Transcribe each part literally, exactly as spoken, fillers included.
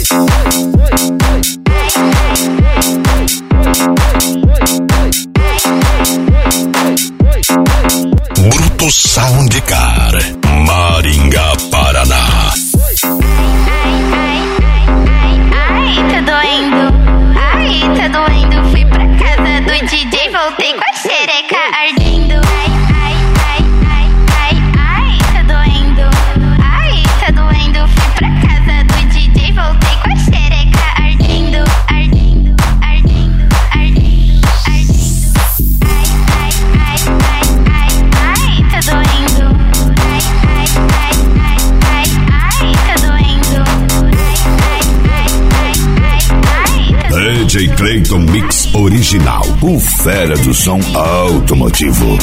Bruto Soundcar, Maringá, Paraná. Ai, tá doendo, ai, tá doendo. Fui pra casa do D J, voltei com a xereca ardendo. Ai, ai, ai, ai, ai, ai, tá doendo, ai, tá doendo. Fui pra casa do D J, voltei com a xereca ardendo, ardendo, ardendo, ardendo, ardendo. Ai, ai, ai, ai, ai, tá doendo. Ai, ai, ai, ai, ai, ai, tá doendo. D J Clayton Mix Original, o fera do som automotivo.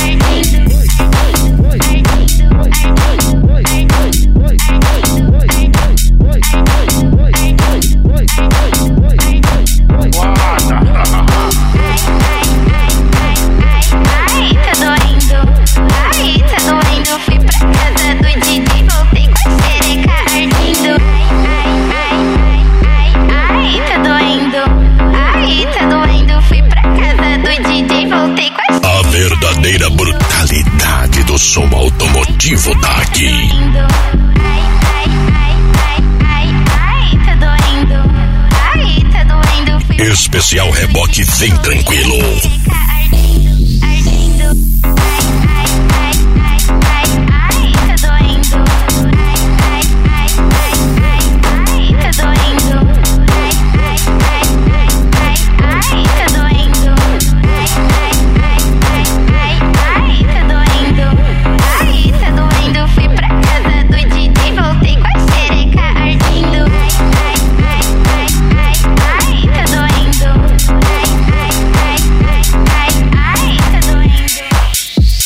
Verdadeira brutalidade do som automotivo tá aqui. Ai, ai, ai, ai, ai, ai, tá doendo. Ai, tá doendo. Fui Especial reboque Vem Tranquilo. ardendo, ardendo. Ai, ai, ai, ai, ai, tá doendo. Ai, ai, ai, ai, tá doendo. Ai, ai, ai, ai, ai, tá doendo. Ai, ai, ai, tá doendo. Ai, tá doendo. Fui pra casa do D J, voltei com a xereca ardendo. Ai, ai, ai, ai, ai, tá doendo. Ai, ai, ai, ai, tá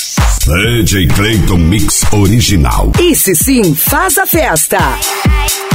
doendo. D J Clayton Mix Original. Esse sim faz a festa. Ai,